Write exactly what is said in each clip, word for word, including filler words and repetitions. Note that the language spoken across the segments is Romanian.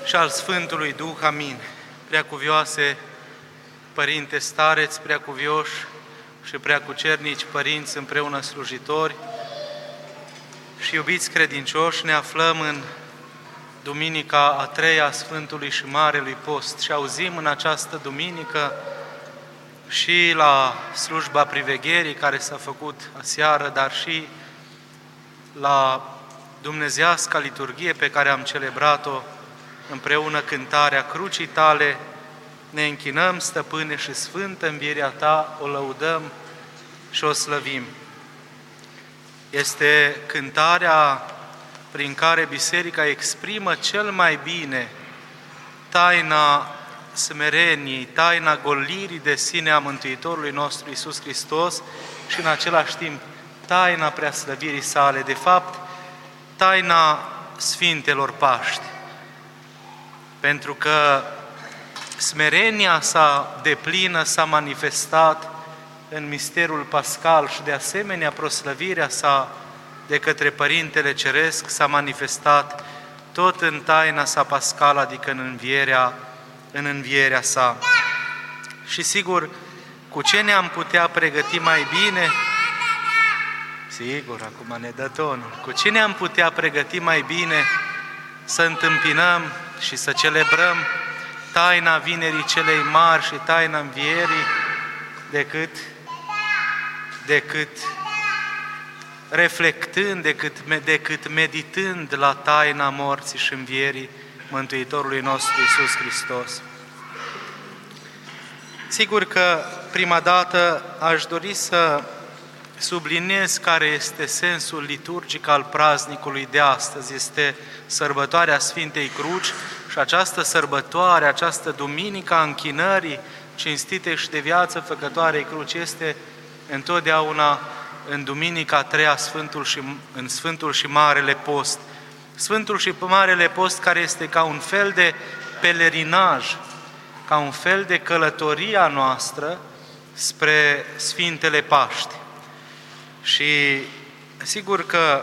și al Sfântului Duh. Amin. Preacuvioase Părinte stareți, preacuvioși și preacucernici părinți împreună slujitori și iubiți credincioși, ne aflăm în Duminica a treia a Sfântului și Marelui Post și auzim în această duminică și la slujba privegherii care s-a făcut aseară, dar și la dumnezeiasca liturghie pe care am celebrat-o împreună, cântarea Crucii Tale, ne închinăm, Stăpâne, și Sfântă Învierea Ta, o lăudăm și o slăvim. Este cântarea prin care Biserica exprimă cel mai bine taina smereniei, taina golirii de sine a Mântuitorului nostru Iisus Hristos și în același timp taina preaslăvirii sale, de fapt taina Sfintelor Paști. Pentru că smerenia sa deplină s-a manifestat în misterul pascal și de asemenea proslăvirea sa de către Părintele Ceresc s-a manifestat tot în taina sa pascală, adică în învierea, în învierea sa. Și sigur, cu ce ne-am putea pregăti mai bine? Sigur, acum ne dă tonul. Cu ce ne-am putea pregăti mai bine să întâmpinăm și să celebrăm taina Vinerii celei mari și taina învierii decât, decât reflectând, decât, decât meditând la taina morții și învierii Mântuitorului nostru Iisus Hristos. Sigur că prima dată aș dori să subliniez care este sensul liturgic al praznicului de astăzi. Este sărbătoarea Sfintei Cruci și această sărbătoare, această duminică a închinării cinstite și de viață făcătoarei cruci este întotdeauna în duminica a treia Sfântul și, în Sfântul și Marele Post. Sfântul și Marele Post care este ca un fel de pelerinaj, ca un fel de călătoria noastră spre Sfintele Paști. Și sigur că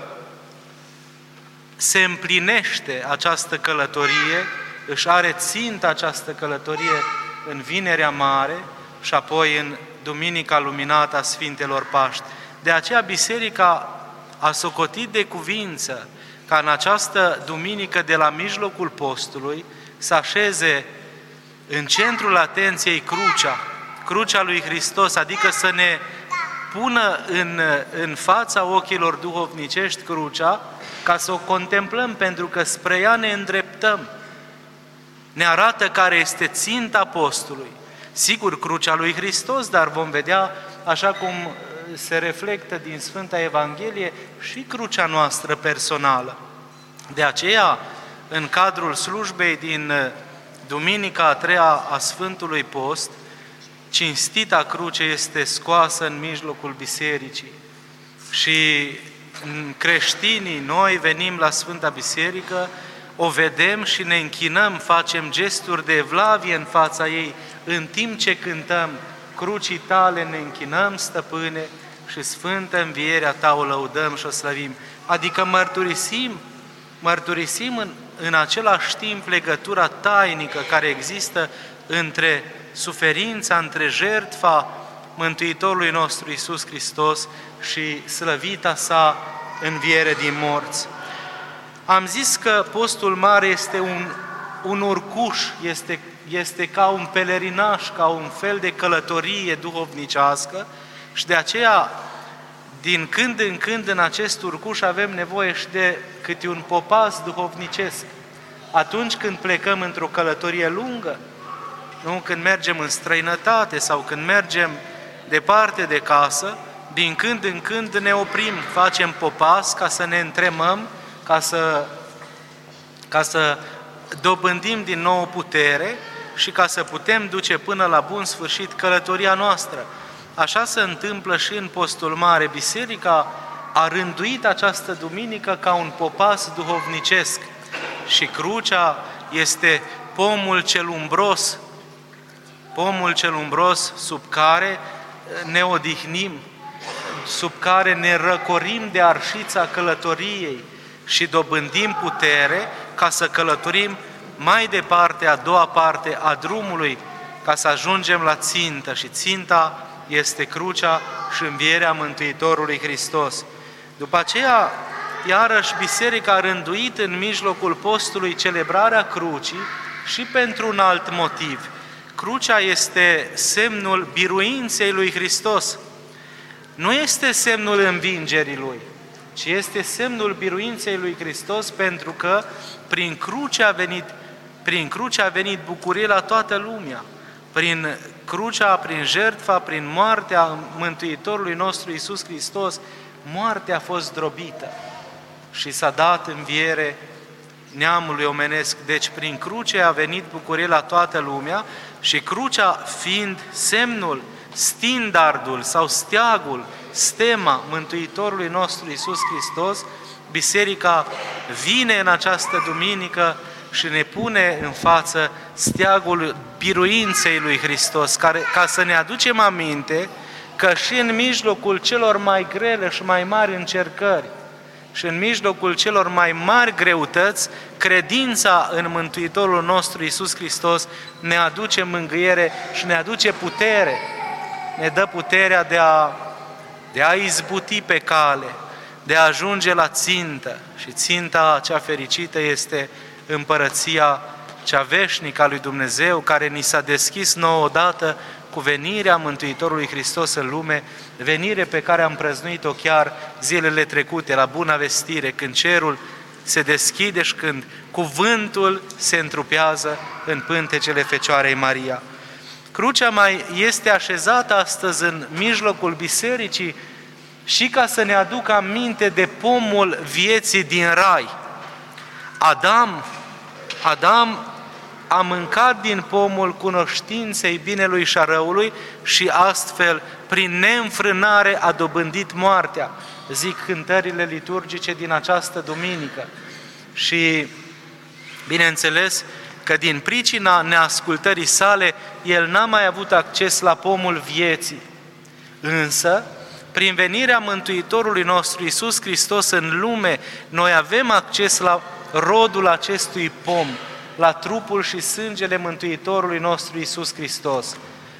se împlinește această călătorie, își are țintă această călătorie în Vinerea Mare și apoi în Duminica Luminată a Sfintelor Paști. De aceea Biserica a socotit de cuvință ca în această duminică de la mijlocul postului să așeze în centrul atenției crucea, crucea lui Hristos, adică să ne pună în, în fața ochilor duhovnicești crucea, ca să o contemplăm, pentru că spre ea ne îndreptăm. Ne arată care este ținta postului. Sigur, crucea lui Hristos, dar vom vedea, așa cum se reflectă din Sfânta Evanghelie, și crucea noastră personală. De aceea, în cadrul slujbei din Duminica a treia a Sfântului Post, cinstita cruce este scoasă în mijlocul bisericii și creștinii, noi venim la Sfânta Biserică, o vedem și ne închinăm, facem gesturi de evlavie în fața ei, în timp ce cântăm Crucii Tale ne închinăm, Stăpâne, și Sfântă Învierea Ta o lăudăm și o slăvim. Adică mărturisim, mărturisim în, în același timp legătura tainică care există între suferința, între jertfa Mântuitorului nostru Iisus Hristos și slăvita sa înviere din morți. Am zis că postul mare este un, un urcuș, este, este ca un pelerinaj, ca un fel de călătorie duhovnicească și de aceea, din când în când, în acest urcuș avem nevoie și de câte un popas duhovnicesc. Atunci când plecăm într-o călătorie lungă, nu? Când mergem în străinătate sau când mergem departe de casă, din când în când ne oprim, facem popas ca să ne întremăm, ca să, ca să dobândim din nou putere și ca să putem duce până la bun sfârșit călătoria noastră. Așa se întâmplă și în Postul Mare. Biserica a rânduit această duminică ca un popas duhovnicesc și crucea este pomul cel umbros, pomul cel umbros sub care ne odihnim, sub care ne răcorim de arșița călătoriei și dobândim putere ca să călătorim mai departe a doua parte a drumului ca să ajungem la țintă și ținta este crucea și învierea Mântuitorului Hristos. După aceea, iarăși, Biserica a rânduit în mijlocul postului celebrarea crucii și pentru un alt motiv. Crucea este semnul biruinței lui Hristos. Nu este semnul învingerii Lui, ci este semnul biruinței lui Hristos, pentru că prin cruce a venit, prin cruce a venit bucurie la toată lumea. Prin crucea, prin jertfa, prin moartea Mântuitorului nostru Iisus Hristos, moartea a fost zdrobită și s-a dat înviere neamului omenesc. Deci prin cruce a venit bucurie la toată lumea și crucea fiind semnul, standardul sau steagul, stema Mântuitorului nostru Iisus Hristos, Biserica vine în această duminică și ne pune în față steagul biruinței lui Hristos, care, ca să ne aducem aminte că și în mijlocul celor mai grele și mai mari încercări și în mijlocul celor mai mari greutăți, credința în Mântuitorul nostru Iisus Hristos ne aduce mângâiere și ne aduce putere, ne dă puterea de a, de a izbuti pe cale, de a ajunge la țintă. Și ținta cea fericită este împărăția cea veșnică a lui Dumnezeu, care ni s-a deschis nouă odată cu venirea Mântuitorului Hristos în lume, venire pe care am prăznuit-o chiar zilele trecute la Buna Vestire, când cerul se deschide și când cuvântul se întrupează în pântecele Fecioarei Maria. Crucea mai este așezată astăzi în mijlocul bisericii și ca să ne aducă aminte de pomul vieții din Rai. Adam, Adam a mâncat din pomul cunoștinței binelui și a răului și astfel, prin neînfrânare, a dobândit moartea, zic cântările liturgice din această duminică. Și, bineînțeles, că din pricina neascultării sale, el n-a mai avut acces la pomul vieții. Însă, prin venirea Mântuitorului nostru Iisus Hristos în lume, noi avem acces la rodul acestui pom, la trupul și sângele Mântuitorului nostru Iisus Hristos.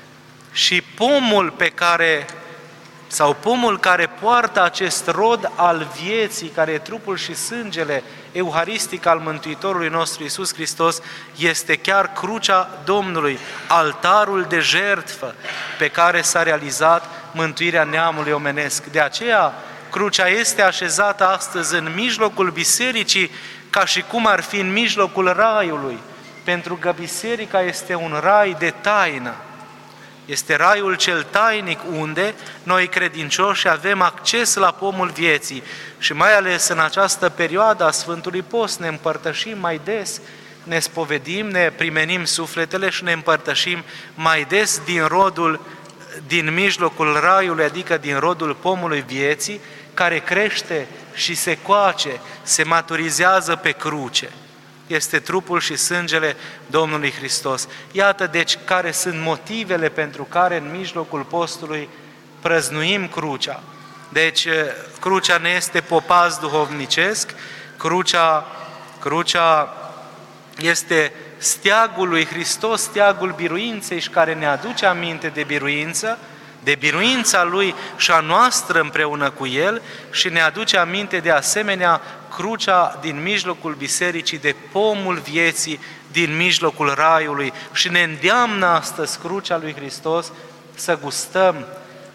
Și pomul pe care, sau pomul care poartă acest rod al vieții, care e trupul și sângele euharistic al Mântuitorului nostru Iisus Hristos, este chiar crucea Domnului, altarul de jertfă pe care s-a realizat mântuirea neamului omenesc. De aceea, crucea este așezată astăzi în mijlocul bisericii, ca și cum ar fi în mijlocul raiului, pentru că biserica este un rai de taină. Este raiul cel tainic unde noi credincioși avem acces la pomul vieții și mai ales în această perioadă a Sfântului Post ne împărtășim mai des, ne spovedim, ne primenim sufletele și ne împărtășim mai des din rodul, din mijlocul raiului, adică din rodul pomului vieții, care crește și se coace, se maturizează pe cruce. Este trupul și sângele Domnului Hristos. Iată deci care sunt motivele pentru care în mijlocul postului prăznuim crucea. Deci crucea ne este popaz duhovnicesc, crucea, crucea este steagul lui Hristos, steagul biruinței și care ne aduce aminte de biruință, de biruința Lui și a noastră împreună cu El și ne aduce aminte de asemenea crucea din mijlocul bisericii, de pomul vieții din mijlocul raiului și ne îndeamnă astăzi crucea lui Hristos să gustăm,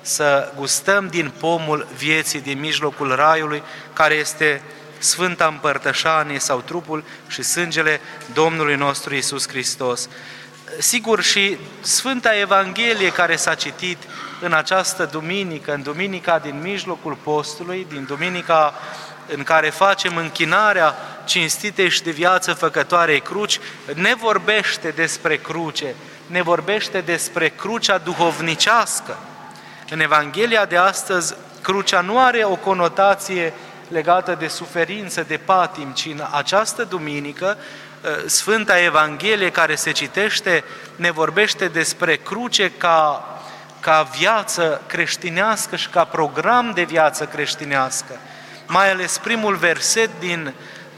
să gustăm din pomul vieții din mijlocul raiului, care este Sfânta Împărtășanie sau trupul și sângele Domnului nostru Iisus Hristos. Sigur, și Sfânta Evanghelie care s-a citit în această duminică, în duminica din mijlocul postului, din duminica în care facem închinarea cinstitei și de viață făcătoarei cruci, ne vorbește despre cruce, ne vorbește despre crucea duhovnicească. În Evanghelia de astăzi, crucea nu are o conotație legată de suferință, de patim, ci în această duminică, Sfânta Evanghelie care se citește ne vorbește despre cruce ca, ca viață creștinească și ca program de viață creștinească. Mai ales primul verset din,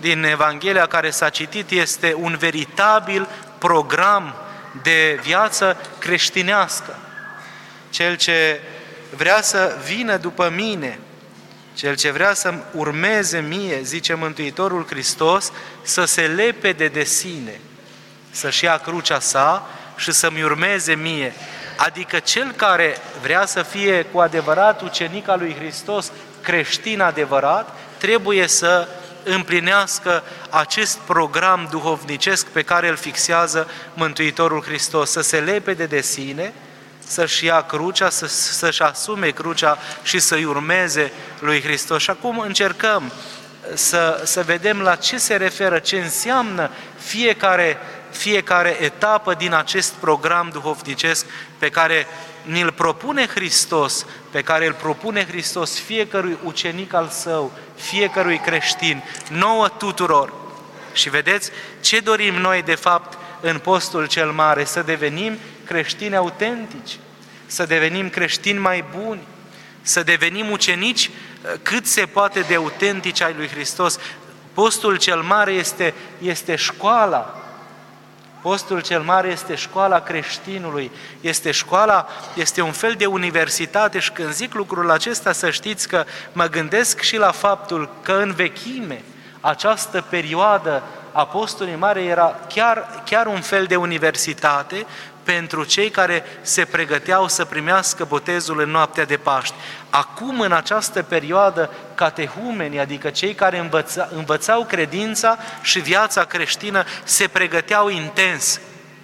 din Evanghelia care s-a citit este un veritabil program de viață creștinească. Cel ce vrea să vină după mine, cel ce vrea să urmeze mie, zice Mântuitorul Hristos, să se lepede de sine, să-și ia crucea sa și să-mi urmeze mie. Adică cel care vrea să fie cu adevărat ucenic al lui Hristos, creștin adevărat, trebuie să împlinească acest program duhovnicesc pe care îl fixează Mântuitorul Hristos, să se lepede de sine, să-și ia crucea, să, să-și asume crucea și să-i urmeze lui Hristos. Și acum încercăm să, să vedem la ce se referă, ce înseamnă fiecare, fiecare etapă din acest program duhovnicesc pe care ni-l propune Hristos, pe care îl propune Hristos fiecărui ucenic al său, fiecărui creștin, nouă tuturor. Și vedeți ce dorim noi de fapt în postul cel mare, să devenim creștini autentici, să devenim creștini mai buni, să devenim ucenici cât se poate de autentici ai lui Hristos. Postul cel mare este, este școala. Postul cel mare este școala creștinului, este școala, este un fel de universitate și când zic lucrul acesta să știți că mă gândesc și la faptul că în vechime această perioadă a postului mare era chiar, chiar un fel de universitate pentru cei care se pregăteau să primească botezul în noaptea de Paști. Acum, în această perioadă, catehumenii, adică cei care învăța, învățau credința și viața creștină, se pregăteau intens.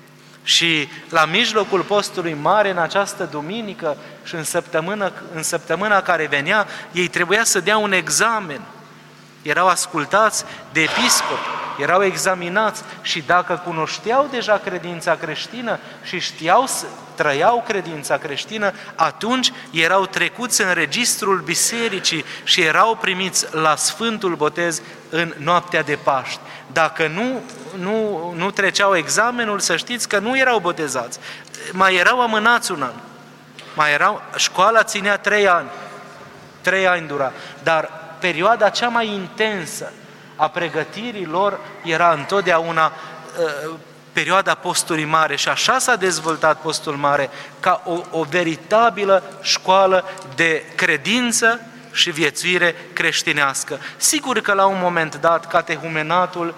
Și la mijlocul postului mare, în această duminică și în săptămâna, în săptămâna care venea, ei trebuia să dea un examen. Erau ascultați de episcop, erau examinați și dacă cunoșteau deja credința creștină și știau să trăiau credința creștină, atunci erau trecuți în registrul bisericii și erau primiți la Sfântul Botez în noaptea de Paști. Dacă nu, nu, nu treceau examenul, să știți că nu erau botezați. Mai erau amânați un an. Mai erau, școala ținea trei ani. Trei ani dura. Dar perioada cea mai intensă a pregătirii lor era întotdeauna uh, perioada postului mare și așa s-a dezvoltat postul mare ca o, o veritabilă școală de credință și viețuire creștinească. Sigur că la un moment dat catehumenatul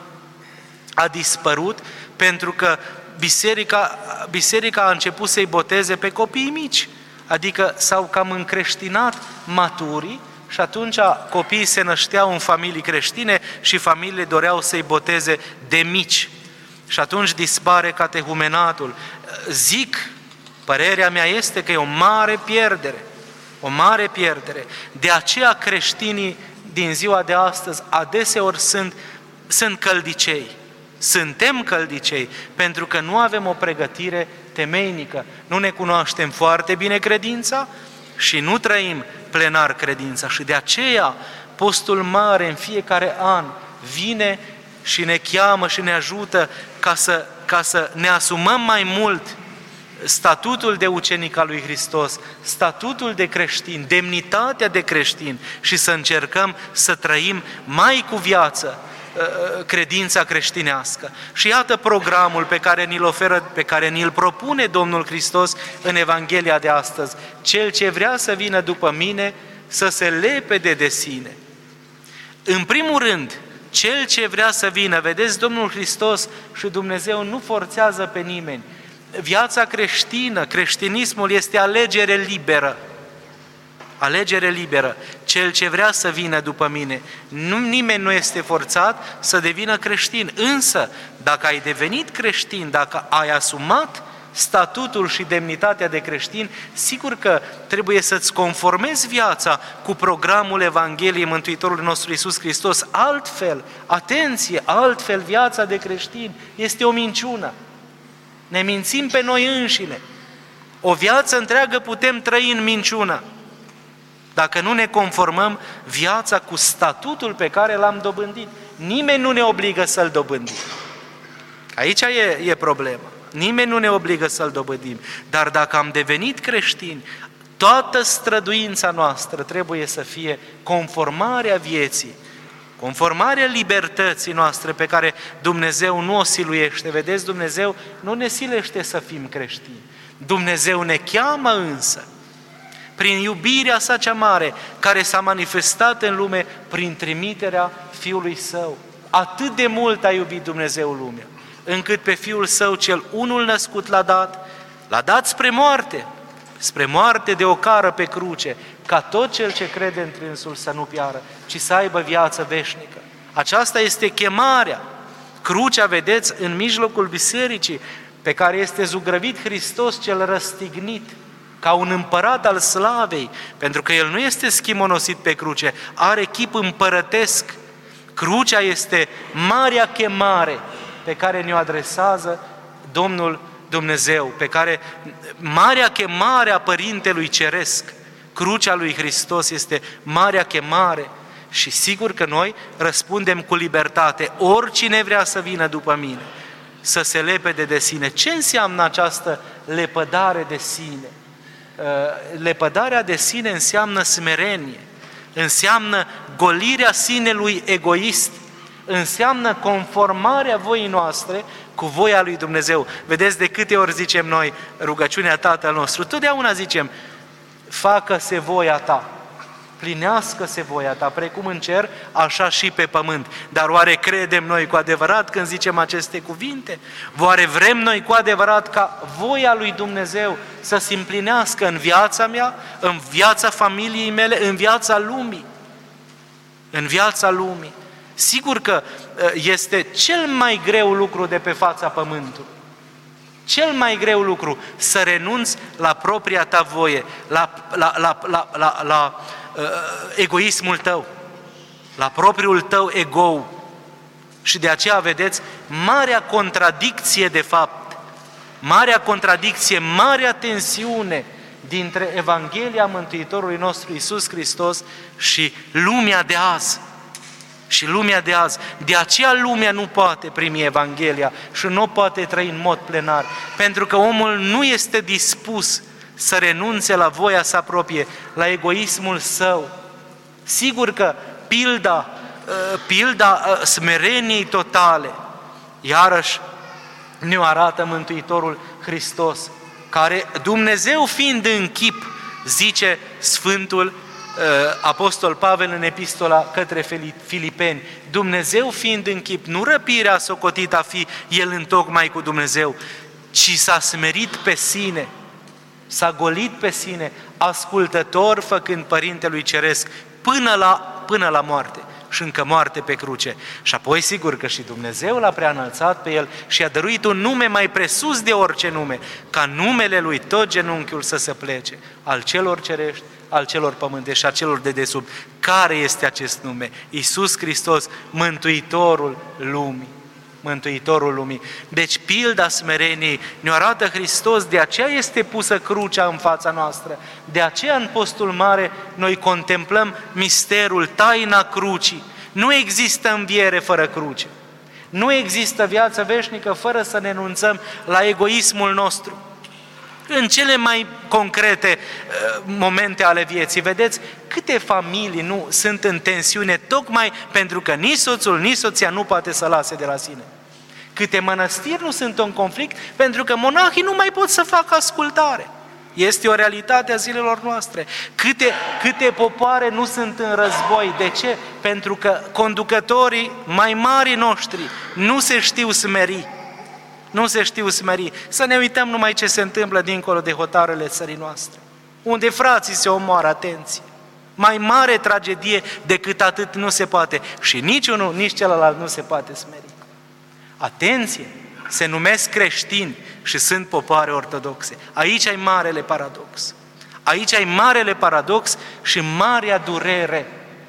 a dispărut pentru că biserica, biserica a început să-i boteze pe copiii mici, adică s-au cam încreștinat maturii. Și atunci copiii se nășteau în familii creștine și familiile doreau să-i boteze de mici. Și atunci dispare catehumenatul. Zic, părerea mea este că e o mare pierdere, o mare pierdere. De aceea creștinii din ziua de astăzi adeseori sunt, sunt căldicei. Suntem căldicei pentru că nu avem o pregătire temeinică. Nu ne cunoaștem foarte bine credința și nu trăim plenar credința și de aceea postul mare în fiecare an vine și ne cheamă și ne ajută ca să, ca să ne asumăm mai mult statutul de ucenic al lui Hristos, statutul de creștin, demnitatea de creștin și să încercăm să trăim mai cu viață credința creștinească. Și iată programul pe care ni-l oferă, pe care ni-l propune Domnul Hristos în Evanghelia de astăzi. Cel ce vrea să vină după mine, să se lepede de sine. În primul rând, cel ce vrea să vină, vedeți, Domnul Hristos și Dumnezeu nu forțează pe nimeni. Viața creștină, creștinismul este alegere liberă. Alegere liberă. Cel ce vrea să vină după mine, nu, nimeni nu este forțat să devină creștin. Însă, dacă ai devenit creștin, dacă ai asumat statutul și demnitatea de creștin, sigur că trebuie să-ți conformezi viața cu programul Evangheliei Mântuitorului nostru Iisus Hristos. Altfel, atenție, altfel viața de creștin este o minciună. Ne mințim pe noi înșine. O viață întreagă putem trăi în minciună dacă nu ne conformăm viața cu statutul pe care l-am dobândit. Nimeni nu ne obligă să-l dobândim. Aici e, e problema. Nimeni nu ne obligă să-l dobândim. Dar dacă am devenit creștini, toată străduința noastră trebuie să fie conformarea vieții conformarea libertății noastre pe care Dumnezeu nu o siluiește. Vedeți, Dumnezeu nu ne silește să fim creștini. Dumnezeu ne cheamă însă, prin iubirea sa cea mare, care s-a manifestat în lume prin trimiterea Fiului Său. Atât de mult a iubit Dumnezeu lumea, încât pe Fiul Său cel unul născut l-a dat, l-a dat spre moarte, spre moarte de ocară pe cruce, ca tot cel ce crede într însul să nu piară, ci să aibă viață veșnică. Aceasta este chemarea. Crucea, vedeți, în mijlocul bisericii, pe care este zugrăvit Hristos cel răstignit, ca un împărat al slavei, pentru că El nu este schimonosit pe cruce, are chip împărătesc. Crucea este marea chemare pe care ne-o adresează Domnul Dumnezeu, pe care marea chemare a Părintelui Ceresc, crucea lui Hristos este marea chemare și sigur că noi răspundem cu libertate. Oricine vrea să vină după mine, să se lepede de sine. Ce înseamnă această lepădare de sine? Lepădarea de sine înseamnă smerenie, înseamnă golirea sinelui egoist, înseamnă conformarea voii noastre cu voia lui Dumnezeu. Vedeți, de câte ori zicem noi rugăciunea Tatăl nostru, totdeauna zicem, facă-se voia ta, plinească-se voia ta, precum în cer, așa și pe pământ. Dar oare credem noi cu adevărat când zicem aceste cuvinte? Oare vrem noi cu adevărat ca voia lui Dumnezeu să se împlinească în viața mea, în viața familiei mele, în viața lumii? În viața lumii. Sigur că este cel mai greu lucru de pe fața pământului. Cel mai greu lucru, să renunți la propria ta voie, la, la, la, la, la, la uh, egoismul tău, la propriul tău ego. Și de aceea vedeți marea contradicție de fapt, marea contradicție, marea tensiune dintre Evanghelia Mântuitorului nostru Iisus Hristos și lumea de azi. Și lumea de azi. De aceea lumea nu poate primi Evanghelia și nu poate trăi în mod plenar, pentru că omul nu este dispus să renunțe la voia sa proprie, la egoismul său. Sigur că pilda, pilda smereniei totale, iarăși ne-o arată Mântuitorul Hristos, care Dumnezeu fiind în chip, zice Sfântul Apostol Pavel în epistola către Filipeni, Dumnezeu fiind în chip, nu răpirea a socotit a fi El întocmai cu Dumnezeu, ci s-a smerit pe sine, s-a golit pe sine, ascultător făcând Părintelui Ceresc până la, până la moarte și încă moarte pe cruce. Și apoi sigur că și Dumnezeu l-a preanălțat pe El și a dăruit un nume mai presus de orice nume, ca numele Lui tot genunchiul să se plece, al celor cerești, al celor pământești și a celor de desubt. Care este acest nume? Iisus Hristos, Mântuitorul lumii. Mântuitorul lumii. Deci pilda smereniei ne arată Hristos, de aceea este pusă crucea în fața noastră. De aceea în Postul Mare noi contemplăm misterul, taina crucii. Nu există înviere fără cruce. Nu există viață veșnică fără să ne renunțăm la egoismul nostru. În cele mai concrete uh, momente ale vieții, vedeți câte familii nu sunt în tensiune tocmai pentru că nici soțul, nici soția nu poate să lase de la sine. Câte mănăstiri nu sunt în conflict pentru că monahii nu mai pot să facă ascultare. Este o realitate a zilelor noastre. Câte, câte popoare nu sunt în război. De ce? Pentru că conducătorii mai mari noștri nu se știu smeri. Nu se știu smeri. Să ne uităm numai ce se întâmplă dincolo de hotarele țării noastre, unde frații se omoară, atenție. Mai mare tragedie decât atât nu se poate. Și niciunul, nici celălalt nu se poate smeri. Atenție! Se numesc creștini și sunt popoare ortodoxe. Aici ai marele paradox. Aici ai marele paradox și marea durere,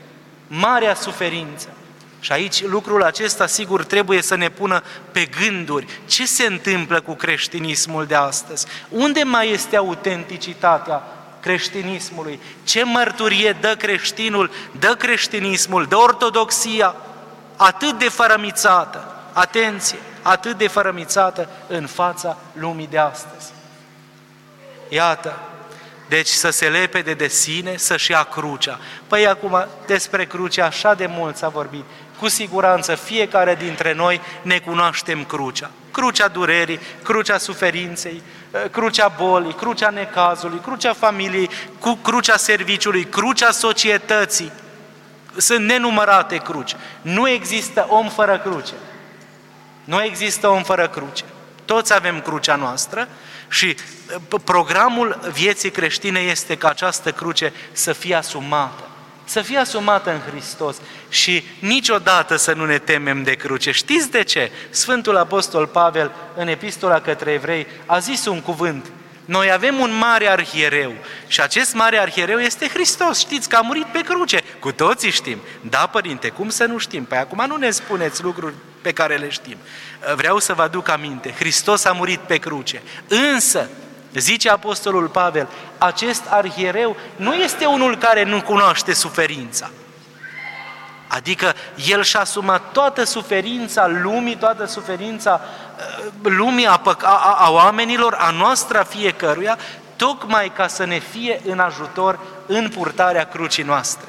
marea suferință. Și aici lucrul acesta, sigur, trebuie să ne pună pe gânduri. Ce se întâmplă cu creștinismul de astăzi? Unde mai este autenticitatea creștinismului? Ce mărturie dă creștinul, dă creștinismul, dă ortodoxia atât de fărămițată? Atenție! Atât de fărămițată în fața lumii de astăzi. Iată, Deci să se lepede de sine, să-și ia crucea. Păi acum despre cruce așa de mult s-a vorbit. Cu siguranță fiecare dintre noi ne cunoaștem crucea. Crucea durerii, crucea suferinței, crucea bolii, crucea necazului, crucea familiei, cu crucea serviciului, crucea societății. Sunt nenumărate cruci. Nu există om fără cruce. Nu există om fără cruce. Toți avem crucea noastră și programul vieții creștine este ca această cruce să fie asumată. Să fie asumată în Hristos și niciodată să nu ne temem de cruce. Știți de ce? Sfântul Apostol Pavel, în Epistola către Evrei, a zis un cuvânt. Noi avem un mare arhiereu și acest mare arhiereu este Hristos. Știți că a murit pe cruce. Cu toții știm. Da, Părinte, cum să nu știm? Păi acum nu ne spuneți lucruri pe care le știm. Vreau să vă aduc aminte. Hristos a murit pe cruce. Însă, zice Apostolul Pavel, acest arhiereu nu este unul care nu cunoaște suferința. Adică el și-a asumat toată suferința lumii, toată suferința lumii, a, a, a oamenilor, a noastră, a fiecăruia, tocmai ca să ne fie în ajutor în purtarea crucii noastre.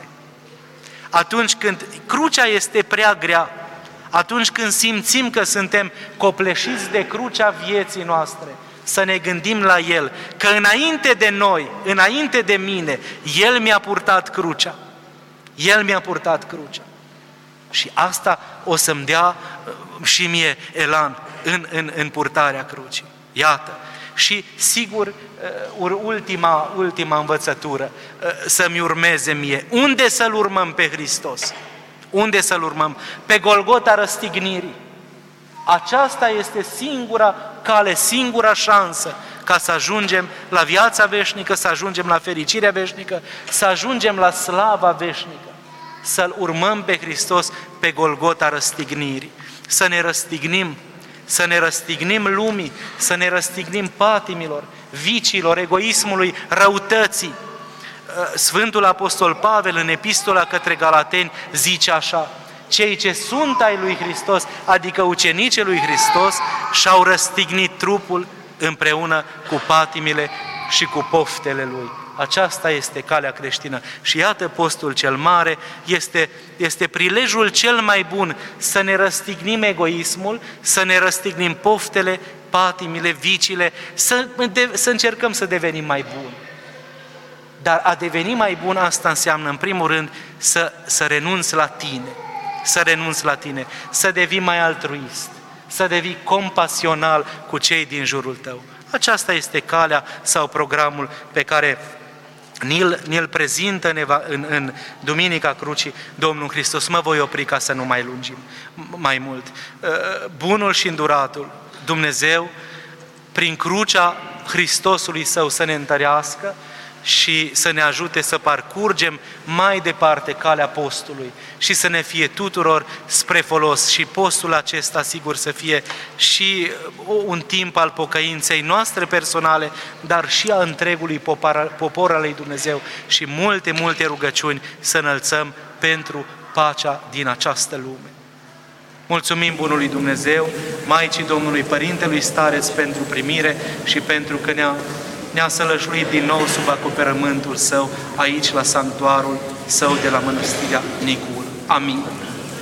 Atunci când crucea este prea grea, atunci când simțim că suntem copleșiți de crucea vieții noastre, să ne gândim la El, că înainte de noi, înainte de mine, El mi-a purtat crucea. El mi-a purtat crucea. Și asta o să-mi dea și mie elan în, în, în purtarea crucii. Iată. Și sigur, ultima, ultima învățătură, să-mi urmeze mie. Unde să-L urmăm pe Hristos? Unde să-L urmăm? Pe Golgota răstignirii. Aceasta este singura cale, singura șansă ca să ajungem la viața veșnică, să ajungem la fericirea veșnică, să ajungem la slava veșnică. Să-L urmăm pe Hristos pe Golgota răstignirii. Să ne răstignim, să ne răstignim lumii, să ne răstignim patimilor, viciilor, egoismului, răutății. Sfântul Apostol Pavel în Epistola către Galateni zice așa: cei ce sunt ai lui Hristos, adică ucenicii lui Hristos, și-au răstignit trupul împreună cu patimile și cu poftele lui. Aceasta este calea creștină. Și iată, postul cel mare este, este prilejul cel mai bun să ne răstignim egoismul, să ne răstignim poftele, patimile, viciile, să, de, să încercăm să devenim mai buni. Dar a deveni mai bun, asta înseamnă, în primul rând, să, să renunți la tine. Să renunți la tine, să devii mai altruist, să devii compasional cu cei din jurul tău. Aceasta este calea sau programul pe care ni-l, ni-l prezintă în, în, în Duminica Crucii Domnul Hristos. Mă voi opri ca să nu mai lungim mai mult. Bunul și înduratul Dumnezeu, prin crucea Hristosului Său, să ne întărească și să ne ajute să parcurgem mai departe calea postului și să ne fie tuturor spre folos. Și postul acesta, sigur, să fie și un timp al pocăinței noastre personale, dar și a întregului popor al lui Dumnezeu și multe, multe rugăciuni să înălțăm pentru pacea din această lume. Mulțumim bunului Dumnezeu, Maicii Domnului, Părintelui Stareț, pentru primire și pentru că ne-a ne-a sălășluit din nou sub acoperământul Său, aici la sanctuarul Său de la Mănăstirea Nicul. Amin.